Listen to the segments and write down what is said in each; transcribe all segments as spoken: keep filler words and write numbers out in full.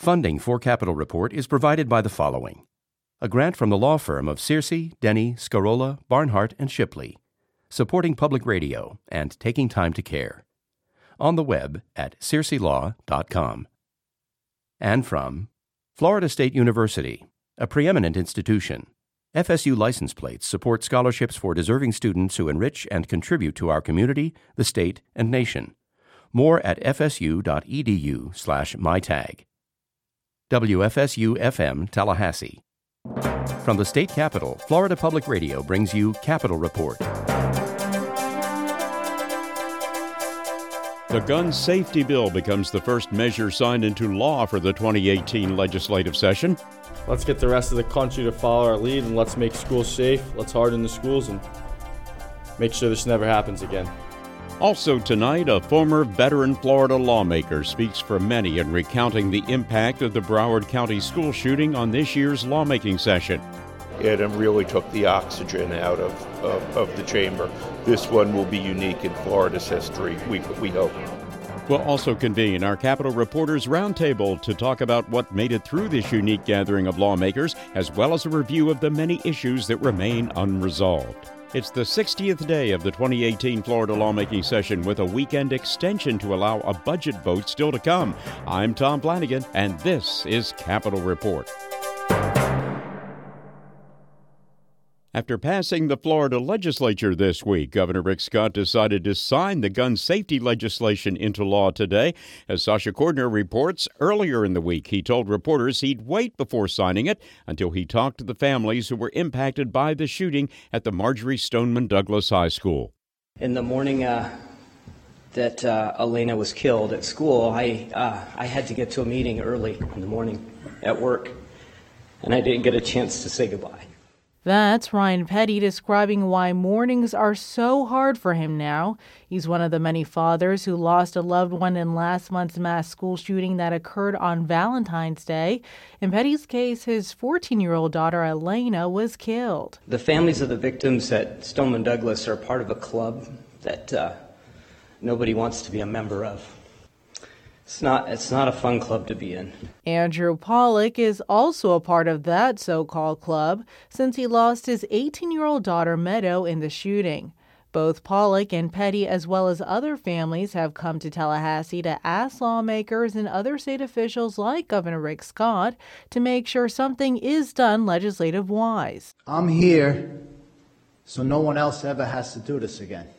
Funding for Capitol Report is provided by the following. A grant from the law firm of Searcy, Denny, Scarola, Barnhart, and Shipley, supporting public radio and taking time to care. On the web at searcy law dot com. And from Florida State University, a preeminent institution. F S U license plates support scholarships for deserving students who enrich and contribute to our community, the state, and nation. More at fsu.edu slash mytag. W F S U F M Tallahassee. From the state capitol, Florida Public Radio brings you Capitol Report. The gun safety bill becomes the first measure signed into law for the twenty eighteen legislative session. Let's get the rest of the country to follow our lead, and let's make schools safe. Let's harden the schools and make sure this never happens again. Also tonight, a former veteran Florida lawmaker speaks for many in recounting the impact of the Broward County school shooting on this year's lawmaking session. It really took the oxygen out of, of, of the chamber. This one will be unique in Florida's history, we, we hope. We'll also convene our Capitol Reporters Roundtable to talk about what made it through this unique gathering of lawmakers, as well as a review of the many issues that remain unresolved. It's the sixtieth day of the twenty eighteen Florida lawmaking session with a weekend extension to allow a budget vote still to come. I'm Tom Flanagan, and this is Capitol Report. After passing the Florida legislature this week, Governor Rick Scott decided to sign the gun safety legislation into law today. As Sasha Cordner reports, earlier in the week, he told reporters he'd wait before signing it until he talked to the families who were impacted by the shooting at the Marjory Stoneman Douglas High School. In the morning uh, that uh, Elena was killed at school, I, uh, I had to get to a meeting early in the morning at work, and I didn't get a chance to say goodbye. That's Ryan Petty describing why mornings are so hard for him now. He's one of the many fathers who lost a loved one in last month's mass school shooting that occurred on Valentine's Day. In Petty's case, his fourteen-year-old daughter, Elena, was killed. The families of the victims at Stoneman Douglas are part of a club that uh, nobody wants to be a member of. It's not, it's not a fun club to be in. Andrew Pollock is also a part of that so-called club since he lost his eighteen-year-old daughter, Meadow, in the shooting. Both Pollock and Petty, as well as other families, have come to Tallahassee to ask lawmakers and other state officials like Governor Rick Scott to make sure something is done legislative-wise. I'm here so no one else ever has to do this again.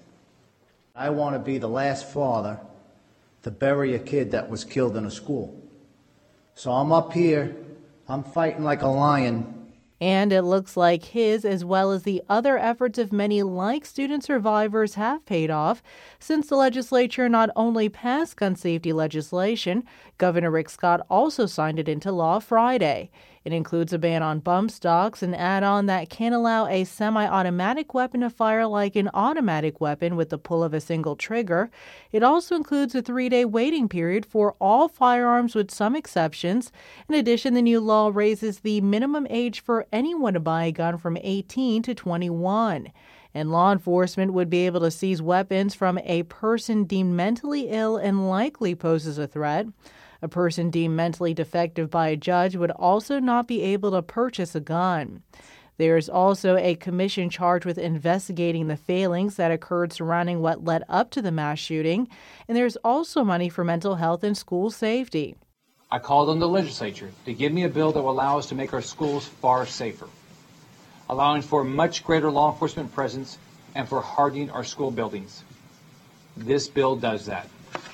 I want to be the last father to bury a kid that was killed in a school. So I'm up here, I'm fighting like a lion. And it looks like his, as well as the other efforts of many like student survivors, have paid off, since the legislature not only passed gun safety legislation, Governor Rick Scott also signed it into law Friday. It includes a ban on bump stocks, an add-on that can allow a semi-automatic weapon to fire like an automatic weapon with the pull of a single trigger. It also includes a three-day waiting period for all firearms with some exceptions. In addition, the new law raises the minimum age for anyone to buy a gun from eighteen to twenty-one. And law enforcement would be able to seize weapons from a person deemed mentally ill and likely poses a threat. A person deemed mentally defective by a judge would also not be able to purchase a gun. There is also a commission charged with investigating the failings that occurred surrounding what led up to the mass shooting. And there's also money for mental health and school safety. I called on the legislature to give me a bill that will allow us to make our schools far safer, allowing for much greater law enforcement presence and for hardening our school buildings. This bill does that.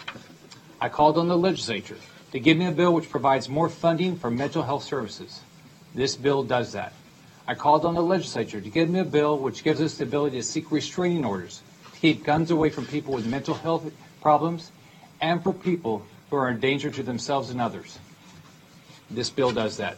I called on the legislature to give me a bill which provides more funding for mental health services. This bill does that. I called on the legislature to give me a bill which gives us the ability to seek restraining orders to keep guns away from people with mental health problems and for people who are a danger to themselves and others. This bill does that.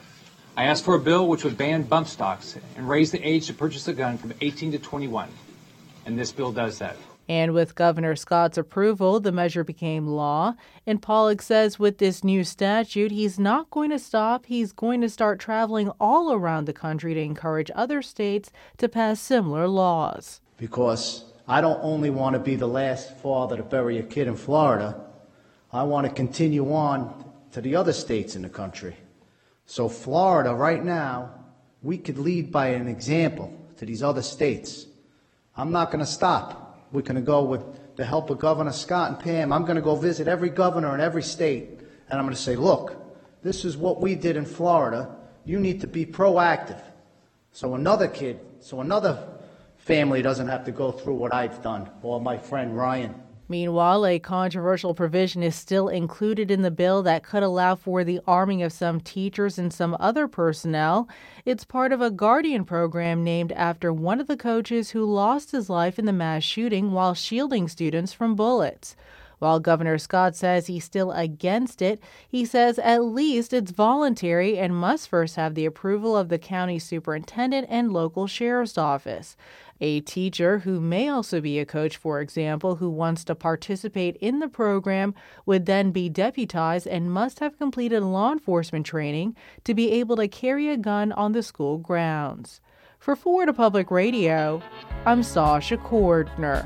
I asked for a bill which would ban bump stocks and raise the age to purchase a gun from eighteen to twenty-one. And this bill does that. And with Governor Scott's approval, the measure became law. And Pollock says with this new statute, he's not going to stop. He's going to start traveling all around the country to encourage other states to pass similar laws. Because I don't only want to be the last father to bury a kid in Florida. I want to continue on to the other states in the country. So Florida, right now, we could lead by an example to these other states. I'm not going to stop. We're going to go with the help of Governor Scott and Pam. I'm going to go visit every governor in every state, and I'm going to say, look, this is what we did in Florida. You need to be proactive. So another kid, so another family doesn't have to go through what I've done, or my friend Ryan. Meanwhile, a controversial provision is still included in the bill that could allow for the arming of some teachers and some other personnel. It's part of a Guardian program named after one of the coaches who lost his life in the mass shooting while shielding students from bullets. While Governor Scott says he's still against it, he says at least it's voluntary and must first have the approval of the county superintendent and local sheriff's office. A teacher, who may also be a coach, for example, who wants to participate in the program, would then be deputized and must have completed law enforcement training to be able to carry a gun on the school grounds. For Florida Public Radio, I'm Sasha Cordner.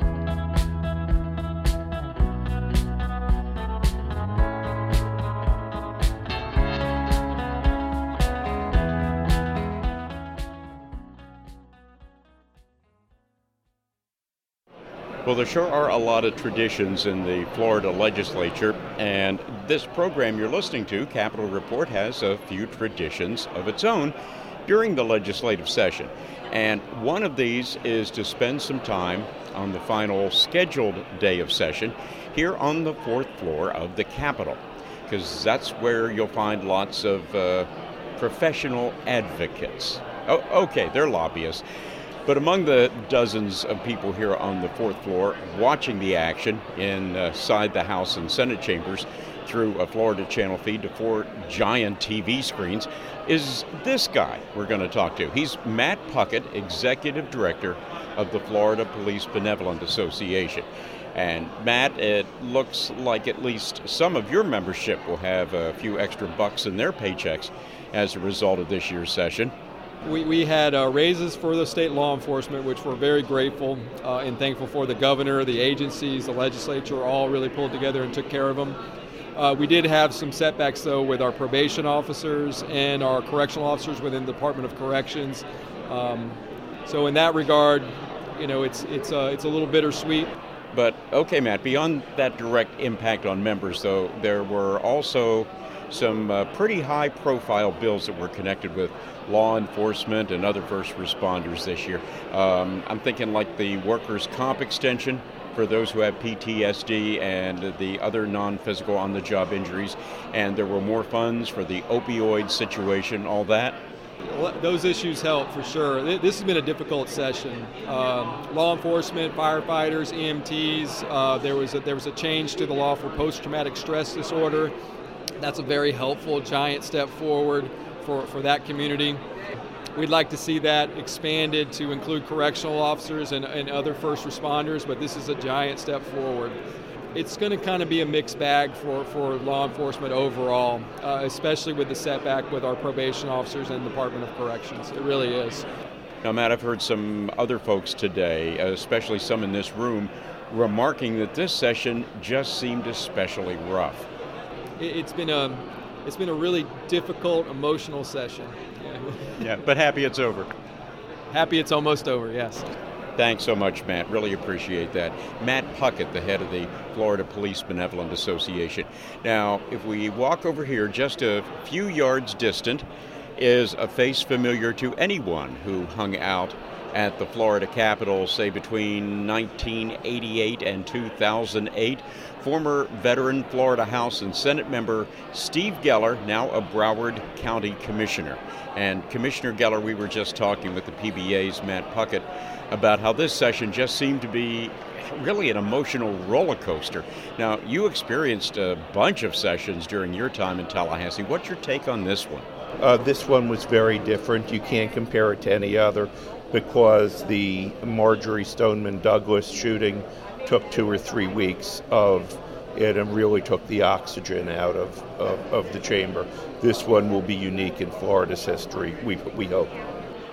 Well, there sure are a lot of traditions in the Florida legislature, and this program you're listening to, Capitol Report, has a few traditions of its own during the legislative session. And one of these is to spend some time on the final scheduled day of session here on the fourth floor of the Capitol, because that's where you'll find lots of uh, professional advocates. Oh, okay, they're lobbyists. But among the dozens of people here on the fourth floor watching the action inside the House and Senate chambers through a Florida channel feed to four giant T V screens is this guy we're going to talk to. He's Matt Puckett, Executive Director of the Florida Police Benevolent Association. And Matt, it looks like at least some of your membership will have a few extra bucks in their paychecks as a result of this year's session. We, we had uh, raises for the state law enforcement, which we're very grateful uh, and thankful for. The governor, the agencies, the legislature all really pulled together and took care of them. Uh, we did have some setbacks, though, with our probation officers and our correctional officers within the Department of Corrections. Um, so in that regard, you know, it's it's uh, it's a little bittersweet. But, okay, Matt, beyond that direct impact on members, though, there were also some uh, pretty high-profile bills that were connected with law enforcement and other first responders this year. Um, I'm thinking like the workers' comp extension for those who have P T S D and the other non-physical on-the-job injuries, and there were more funds for the opioid situation, all that. Those issues help for sure. This has been a difficult session. Um, law enforcement, firefighters, E M Ts. Uh, there was a, there was a change to the law for post-traumatic stress disorder. That's a very helpful, giant step forward for, for that community. We'd like to see that expanded to include correctional officers and, and other first responders, but this is a giant step forward. It's going to kind of be a mixed bag for, for law enforcement overall, uh, especially with the setback with our probation officers and Department of Corrections. It really is. Now, Matt, I've heard some other folks today, especially some in this room, remarking that this session just seemed especially rough. It's been a, it's been a really difficult, emotional session. Yeah, yeah, but happy it's over. Happy it's almost over, yes. Thanks so much, Matt. Really appreciate that. Matt Puckett, the head of the Florida Police Benevolent Association. Now, if we walk over here just a few yards distant, is a face familiar to anyone who hung out at the Florida Capitol, say, between nineteen eighty-eight and two thousand eight. Former veteran Florida House and Senate member Steve Geller, now a Broward County Commissioner. And Commissioner Geller, we were just talking with the P B A's Matt Puckett about how this session just seemed to be really an emotional roller coaster. Now, you experienced a bunch of sessions during your time in Tallahassee. What's your take on this one? Uh, this one was very different. You can't compare it to any other because the Marjory Stoneman Douglas shooting took two or three weeks of it and really took the oxygen out of, of, of the chamber. This one will be unique in Florida's history, we, we hope.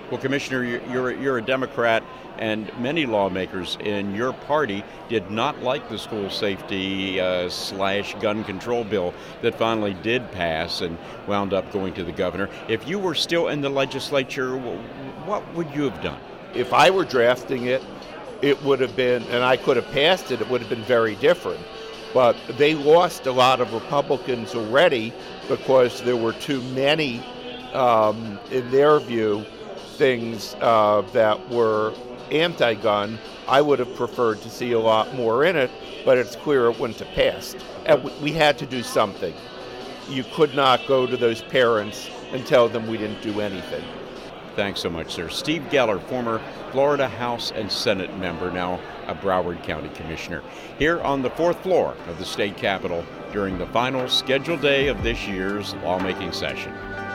Well, Commissioner, you're, you're a Democrat, and many lawmakers in your party did not like the school safety uh, slash gun control bill that finally did pass and wound up going to the governor. If you were still in the legislature, what would you have done? If I were drafting it, it would have been, and I could have passed it, it would have been very different. But they lost a lot of Republicans already because there were too many, um, in their view, things uh, that were anti-gun. I would have preferred to see a lot more in it, but it's clear it wouldn't have passed. And we had to do something. You could not go to those parents and tell them we didn't do anything. Thanks so much, sir. Steve Geller, former Florida House and Senate member, now a Broward County Commissioner, here on the fourth floor of the state capitol during the final scheduled day of this year's lawmaking session.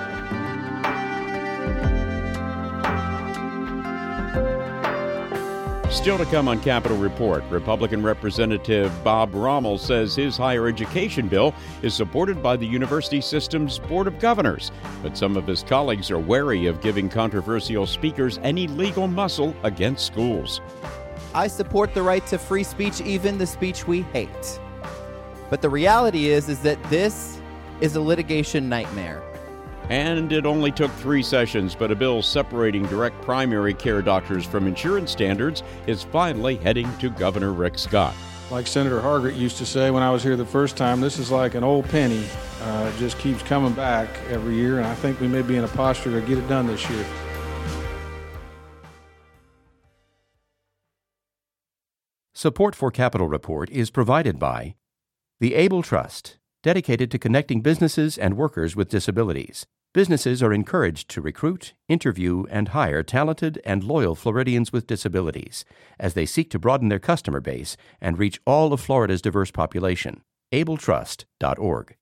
Still to come on Capitol Report, Republican Representative Bob Rommel says his higher education bill is supported by the university system's Board of Governors, but some of his colleagues are wary of giving controversial speakers any legal muscle against schools. I support the right to free speech, even the speech we hate. But the reality is, is that this is a litigation nightmare. And it only took three sessions, but a bill separating direct primary care doctors from insurance standards is finally heading to Governor Rick Scott. Like Senator Hargett used to say when I was here the first time, this is like an old penny. Uh, it just keeps coming back every year, and I think we may be in a posture to get it done this year. Support for Capitol Report is provided by the Able Trust, dedicated to connecting businesses and workers with disabilities. Businesses are encouraged to recruit, interview, and hire talented and loyal Floridians with disabilities as they seek to broaden their customer base and reach all of Florida's diverse population. able trust dot org.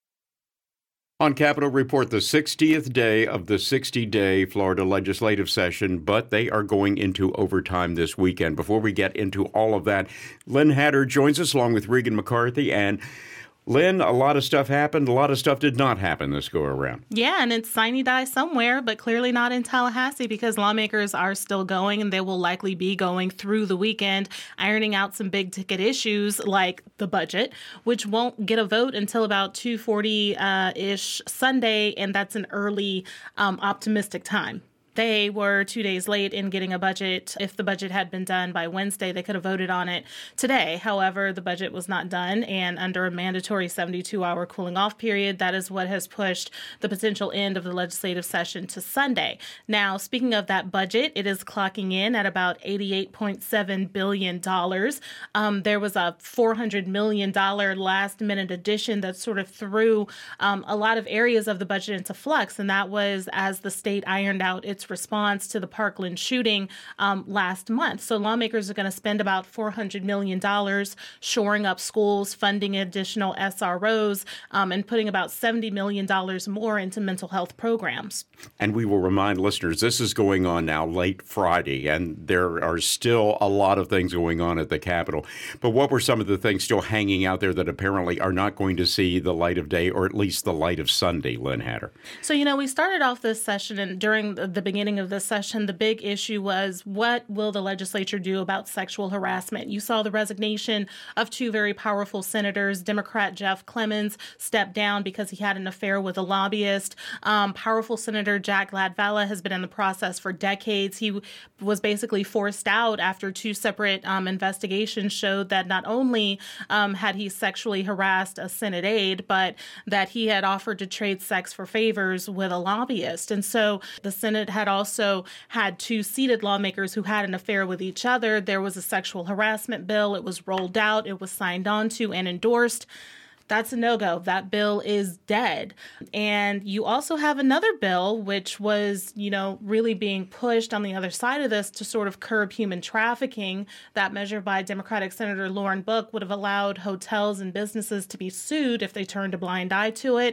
On Capitol Report, the sixtieth day of the sixty-day Florida legislative session, but they are going into overtime this weekend. Before we get into all of that, Lynn Hatter joins us along with Regan McCarthy. And Lynn, a lot of stuff happened. A lot of stuff did not happen this go-around. Yeah, and it's sine die somewhere, but clearly not in Tallahassee because lawmakers are still going, and they will likely be going through the weekend, ironing out some big-ticket issues like the budget, which won't get a vote until about two forty-ish Sunday, and that's an early, um, optimistic time. They were two days late in getting a budget. If the budget had been done by Wednesday, they could have voted on it today. However, the budget was not done, and under a mandatory seventy-two hour cooling off period, that is what has pushed the potential end of the legislative session to Sunday. Now, speaking of that budget, it is clocking in at about eighty-eight point seven billion dollars. Um, there was a four hundred million dollars last-minute addition that sort of threw um, a lot of areas of the budget into flux, and that was as the state ironed out its response to the Parkland shooting um, last month. So lawmakers are going to spend about four hundred million dollars shoring up schools, funding additional S R Os, um, and putting about seventy million dollars more into mental health programs. And we will remind listeners, this is going on now late Friday, and there are still a lot of things going on at the Capitol. But what were some of the things still hanging out there that apparently are not going to see the light of day, or at least the light of Sunday, Lynn Hatter? So, you know, we started off this session, and during the, the beginning of this session, the big issue was, what will the legislature do about sexual harassment? You saw the resignation of two very powerful senators. Democrat Jeff Clemons stepped down because he had an affair with a lobbyist. Um, powerful Senator Jack Latvala has been in the process for decades. He was basically forced out after two separate um, investigations showed that not only um, had he sexually harassed a Senate aide, but that he had offered to trade sex for favors with a lobbyist. And so the Senate had also had two seated lawmakers who had an affair with each other. There was a sexual harassment bill. It was rolled out. It was signed onto and endorsed. That's a no-go. That bill is dead. And you also have another bill, which was, you know, really being pushed on the other side of this to sort of curb human trafficking. That measure by Democratic Senator Lauren Book would have allowed hotels and businesses to be sued if they turned a blind eye to it.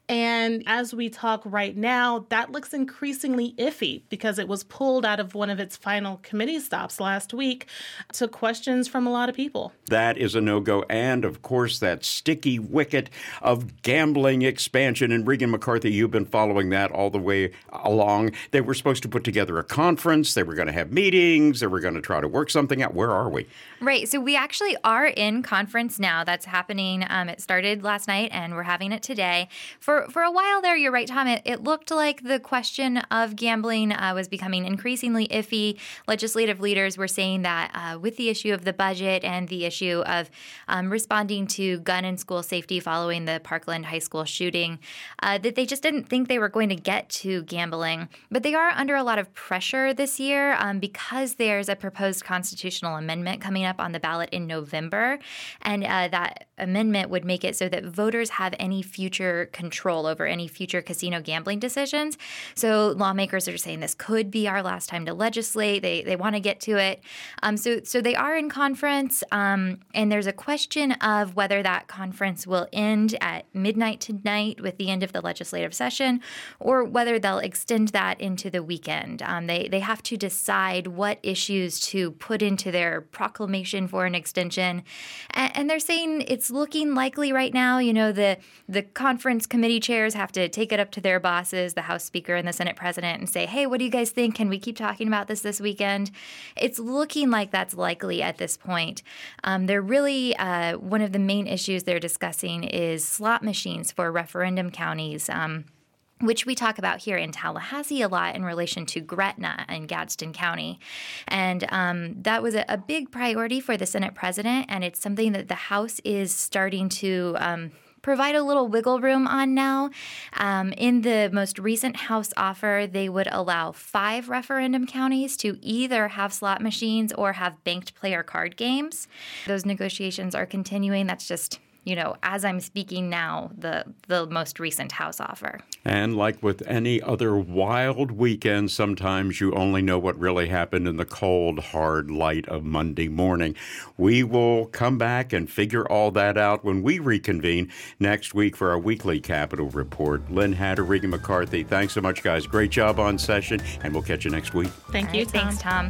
And as we talk right now, that looks increasingly iffy because it was pulled out of one of its final committee stops last week to questions from a lot of people. That is a no-go. And, of course, that sticky wicket of gambling expansion. And Regan McCarthy, you've been following that all the way along. They were supposed to put together a conference. They were going to have meetings. They were going to try to work something out. Where are we? Right. So we actually are in conference now. That's happening. Um, it started last night, and we're having it today. For for a while there, you're right, Tom, it, it looked like the question of gambling uh, was becoming increasingly iffy. Legislative leaders were saying that uh, with the issue of the budget and the issue of um, responding to gun and school safety following the Parkland High School shooting, uh, that they just didn't think they were going to get to gambling. But they are under a lot of pressure this year um, because there's a proposed constitutional amendment coming up on the ballot in November. And uh, that amendment would make it so that voters have any future control over any future casino gambling decisions. So lawmakers are saying this could be our last time to legislate. They they want to get to it. Um, so so they are in conference, um, and there's a question of whether that conference will end at midnight tonight with the end of the legislative session, or whether they'll extend that into the weekend. Um, they they have to decide what issues to put into their proclamation for an extension, and, and they're saying it's looking likely right now. You know, the the conference committee chairs have to take it up to their bosses, the House Speaker and the Senate President, and say, hey, what do you guys think? Can we keep talking about this this weekend? It's looking like that's likely at this point. Um, they're really, uh, one of the main issues they're discussing is slot machines for referendum counties, um, which we talk about here in Tallahassee a lot in relation to Gretna and Gadsden County. And um, that was a, a big priority for the Senate President, and it's something that the House is starting to um, provide a little wiggle room on now. Um, in the most recent House offer, they would allow five referendum counties to either have slot machines or have banked player card games. Those negotiations are continuing. That's just, you know, as I'm speaking now, the the most recent House offer. And like with any other wild weekend, sometimes you only know what really happened in the cold, hard light of Monday morning. We will come back and figure all that out when we reconvene next week for our weekly Capitol Report. Lynn Hatter, Regan McCarthy, thanks so much, guys. Great job on session, and we'll catch you next week. Thank you, right, Tom. Thanks, Tom.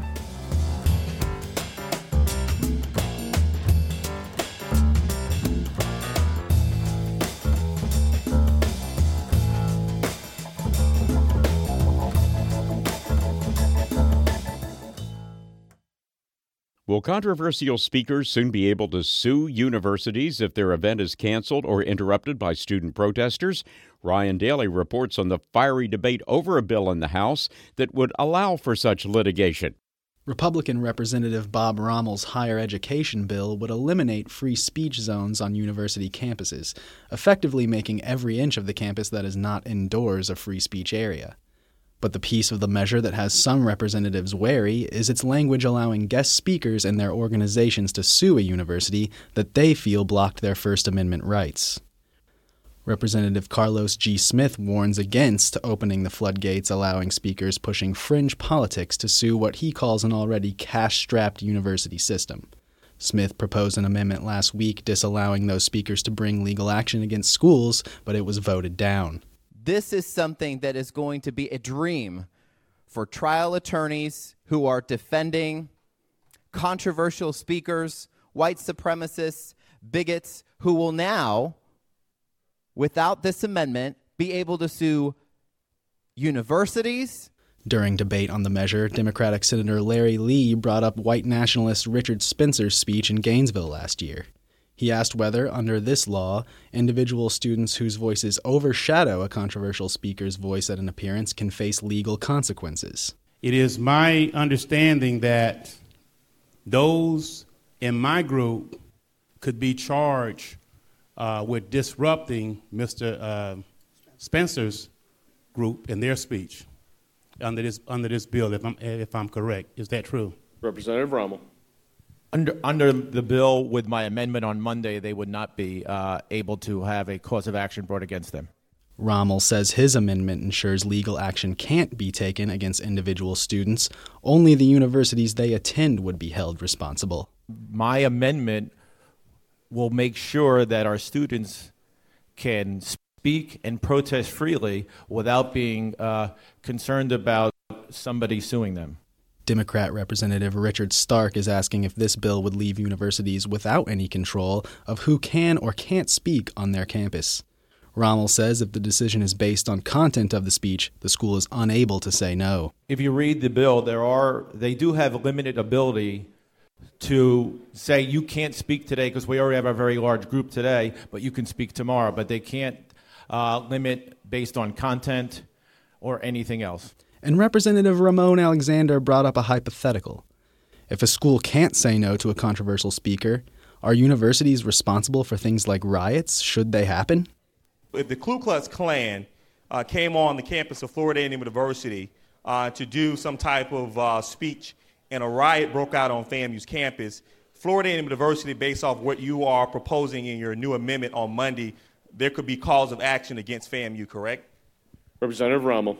Will controversial speakers soon be able to sue universities if their event is canceled or interrupted by student protesters? Ryan Daly reports on the fiery debate over a bill in the House that would allow for such litigation. Republican Representative Bob Rommel's higher education bill would eliminate free speech zones on university campuses, effectively making every inch of the campus that is not indoors a free speech area. But the piece of the measure that has some representatives wary is its language allowing guest speakers and their organizations to sue a university that they feel blocked their First Amendment rights. Representative Carlos G. Smith warns against opening the floodgates, allowing speakers pushing fringe politics to sue what he calls an already cash-strapped university system. Smith proposed an amendment last week disallowing those speakers to bring legal action against schools, but it was voted down. This is something that is going to be a dream for trial attorneys who are defending controversial speakers, white supremacists, bigots, who will now, without this amendment, be able to sue universities. During debate on the measure, Democratic Senator Larry Lee brought up white nationalist Richard Spencer's speech in Gainesville last year. He asked whether, under this law, individual students whose voices overshadow a controversial speaker's voice at an appearance can face legal consequences. It is my understanding that those in my group could be charged uh, with disrupting Mister Uh, Spencer's group in their speech under this under this bill, if I'm if I'm correct. Is that true? Representative Rommel. Under under the bill, with my amendment on Monday, they would not be uh, able to have a cause of action brought against them. Rommel says his amendment ensures legal action can't be taken against individual students. Only the universities they attend would be held responsible. My amendment will make sure that our students can speak speak and protest freely without being uh, concerned about somebody suing them. Democrat Representative Richard Stark is asking if this bill would leave universities without any control of who can or can't speak on their campus. Rommel says if the decision is based on content of the speech, the school is unable to say no. If you read the bill, there are they do have limited ability to say you can't speak today because we already have a very large group today, but you can speak tomorrow. But they can't uh, limit based on content or anything else. And Representative Ramon Alexander brought up a hypothetical. If a school can't say no to a controversial speaker, are universities responsible for things like riots should they happen? If the Ku Klux Klan uh, came on the campus of Florida A and M University uh, to do some type of uh, speech and a riot broke out on FAMU's campus, Florida A and M University, based off what you are proposing in your new amendment on Monday, there could be cause of action against FAMU, correct? Representative Rommel.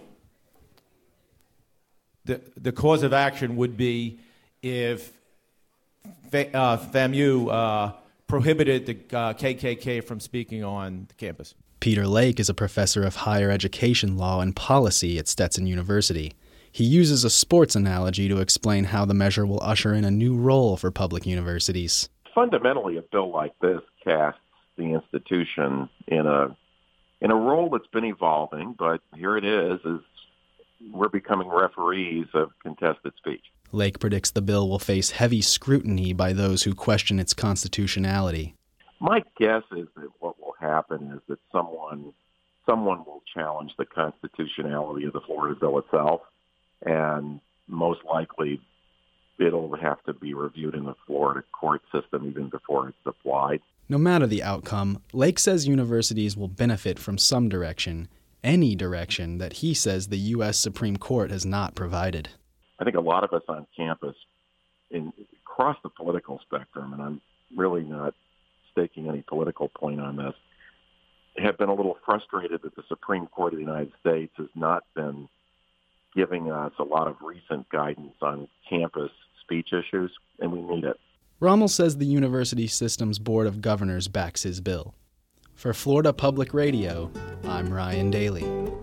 The, the cause of action would be if uh, FAMU uh, prohibited the uh, K K K from speaking on the campus. Peter Lake is a professor of higher education law and policy at Stetson University. He uses a sports analogy to explain how the measure will usher in a new role for public universities. Fundamentally, a bill like this casts the institution in a in a role that's been evolving, but here it is, is we're becoming referees of contested speech. Lake predicts the bill will face heavy scrutiny by those who question its constitutionality. My guess is that what will happen is that someone someone will challenge the constitutionality of the Florida bill itself, and most likely it'll have to be reviewed in the Florida court system even before it's applied. No matter the outcome, Lake says universities will benefit from some direction, any direction that he says the U S Supreme Court has not provided. I think a lot of us on campus, in, across the political spectrum, and I'm really not staking any political point on this, have been a little frustrated that the Supreme Court of the United States has not been giving us a lot of recent guidance on campus speech issues, and we need it. Rommel says the University System's Board of Governors backs his bill. For Florida Public Radio, I'm Ryan Daly.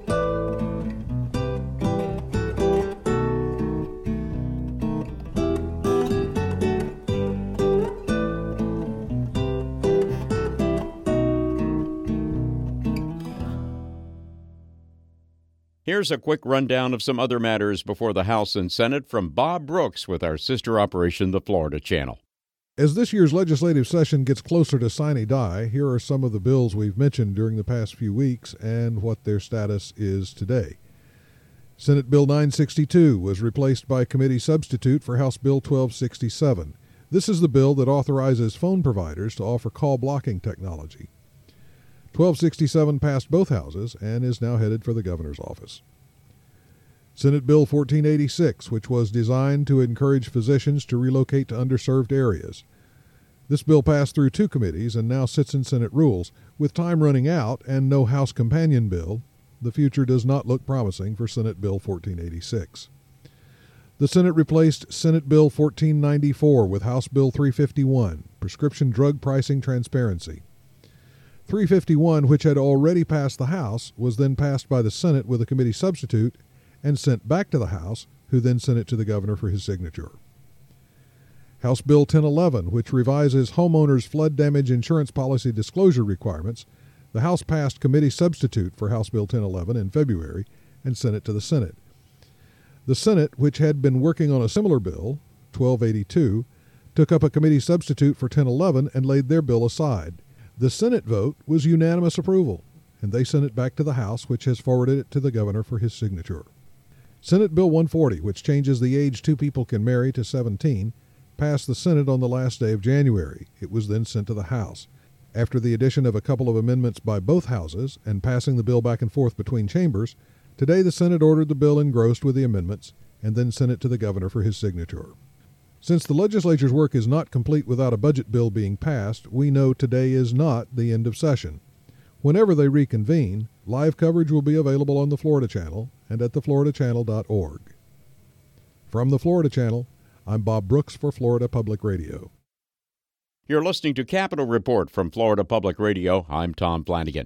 Here's a quick rundown of some other matters before the House and Senate from Bob Brooks with our sister operation, the Florida Channel. As this year's legislative session gets closer to sine die, here are some of the bills we've mentioned during the past few weeks and what their status is today. Senate Bill nine sixty-two was replaced by committee substitute for House Bill twelve sixty-seven. This is the bill that authorizes phone providers to offer call blocking technology. twelve sixty-seven passed both houses and is now headed for the governor's office. Senate Bill fourteen eighty-six, which was designed to encourage physicians to relocate to underserved areas. This bill passed through two committees and now sits in Senate rules. With time running out and no House companion bill, the future does not look promising for Senate Bill fourteen eighty-six. The Senate replaced Senate Bill fourteen ninety-four with House Bill three fifty-one, Prescription Drug Pricing Transparency. three fifty-one, which had already passed the House, was then passed by the Senate with a committee substitute and sent back to the House, who then sent it to the governor for his signature. House Bill ten eleven, which revises homeowners' flood damage insurance policy disclosure requirements, the House passed committee substitute for House Bill ten eleven in February and sent it to the Senate. The Senate, which had been working on a similar bill, twelve eighty-two, took up a committee substitute for ten eleven and laid their bill aside. The Senate vote was unanimous approval, and they sent it back to the House, which has forwarded it to the governor for his signature. Senate Bill one forty, which changes the age two people can marry to seventeen, passed the Senate on the last day of January. It was then sent to the House. After the addition of a couple of amendments by both houses and passing the bill back and forth between chambers, today the Senate ordered the bill engrossed with the amendments and then sent it to the governor for his signature. Since the legislature's work is not complete without a budget bill being passed, we know today is not the end of session. Whenever they reconvene, live coverage will be available on the Florida Channel and at the florida channel dot org. From the Florida Channel, I'm Bob Brooks for Florida Public Radio. You're listening to Capitol Report from Florida Public Radio. I'm Tom Flanagan.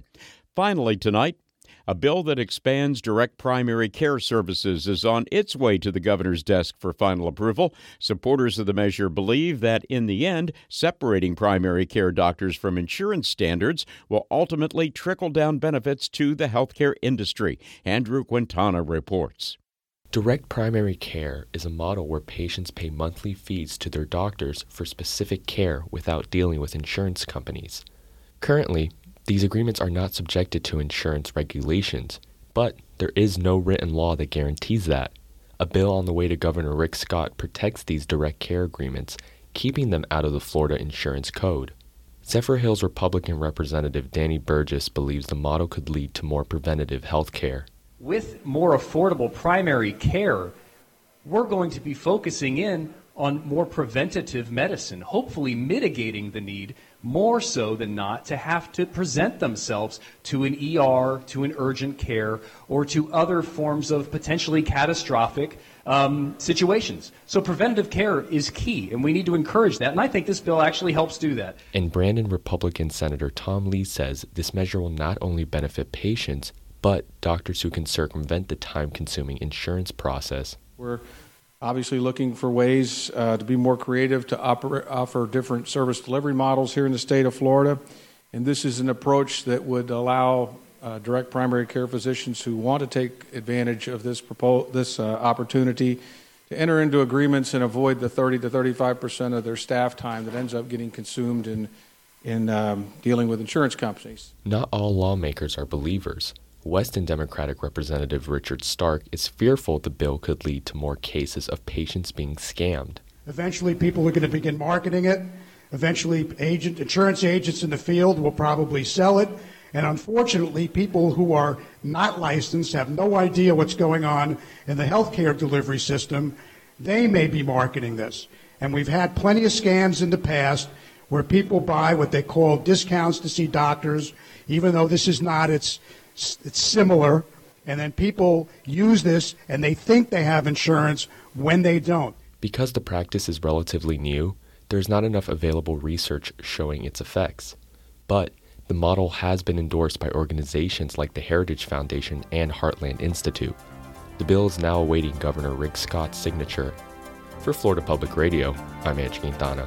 Finally tonight, a bill that expands direct primary care services is on its way to the governor's desk for final approval. Supporters of the measure believe that, in the end, separating primary care doctors from insurance standards will ultimately trickle down benefits to the healthcare industry. Andrew Quintana reports. Direct primary care is a model where patients pay monthly fees to their doctors for specific care without dealing with insurance companies. Currently, these agreements are not subjected to insurance regulations, but there is no written law that guarantees that. A bill on the way to Governor Rick Scott protects these direct care agreements, keeping them out of the Florida Insurance Code. Zephyr Hills Republican Representative Danny Burgess believes the model could lead to more preventative health care. With more affordable primary care, we're going to be focusing in on more preventative medicine, hopefully mitigating the need more so than not to have to present themselves to an E R, to an urgent care, or to other forms of potentially catastrophic um, situations. So preventative care is key, and we need to encourage that, and I think this bill actually helps do that. And Brandon Republican Senator Tom Lee says this measure will not only benefit patients, but doctors who can circumvent the time-consuming insurance process. We're obviously looking for ways uh, to be more creative, to oper- offer different service delivery models here in the state of Florida. And this is an approach that would allow uh, direct primary care physicians who want to take advantage of this, propo- this uh, opportunity to enter into agreements and avoid the thirty to thirty-five percent of their staff time that ends up getting consumed in, in um, dealing with insurance companies. Not all lawmakers are believers. Weston Democratic Representative Richard Stark is fearful the bill could lead to more cases of patients being scammed. Eventually, people are going to begin marketing it. Eventually, agent, insurance agents in the field will probably sell it. And unfortunately, people who are not licensed, have no idea what's going on in the healthcare delivery system, they may be marketing this. And we've had plenty of scams in the past where people buy what they call discounts to see doctors, even though this is not, it's It's similar, and then people use this and they think they have insurance when they don't. Because the practice is relatively new, there's not enough available research showing its effects. But the model has been endorsed by organizations like the Heritage Foundation and Heartland Institute. The bill is now awaiting Governor Rick Scott's signature. For Florida Public Radio, I'm Andrew Quintana.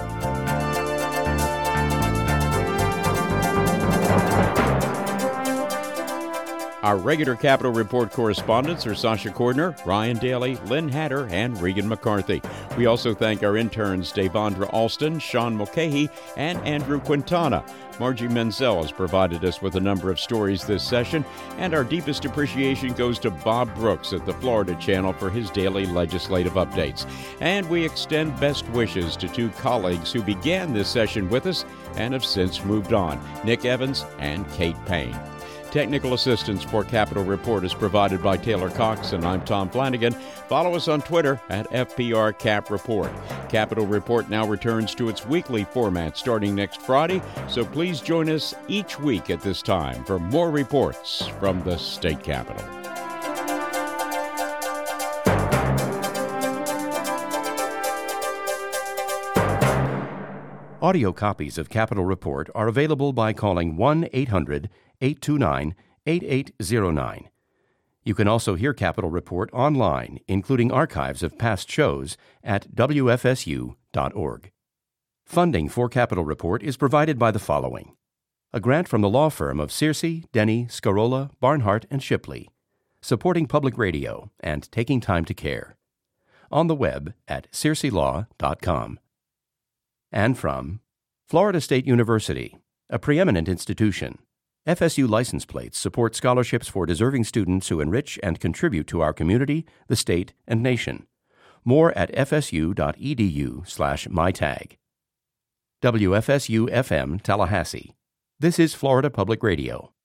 Our regular Capitol Report correspondents are Sasha Cordner, Ryan Daly, Lynn Hatter, and Regan McCarthy. We also thank our interns Devondra Alston, Sean Mulcahy, and Andrew Quintana. Margie Menzel has provided us with a number of stories this session, and our deepest appreciation goes to Bob Brooks at the Florida Channel for his daily legislative updates. And we extend best wishes to two colleagues who began this session with us and have since moved on, Nick Evans and Kate Payne. Technical assistance for Capitol Report is provided by Taylor Cox, and I'm Tom Flanagan. Follow us on Twitter at F P R Cap Report. Capitol Report now returns to its weekly format starting next Friday, so please join us each week at this time for more reports from the state capitol. Audio copies of Capitol Report are available by calling one eight hundred eight two nine eight eight zero nine. You can also hear Capitol Report online, including archives of past shows at W F S U dot org. Funding for Capitol Report is provided by the following: a grant from the law firm of Searcy, Denny, Scarola, Barnhart, and Shipley, supporting public radio and taking time to care. On the web at searcy law dot com. And from Florida State University, a preeminent institution. F S U license plates support scholarships for deserving students who enrich and contribute to our community, the state, and nation. More at fsu.edu slash mytag. W F S U F M Tallahassee. This is Florida Public Radio.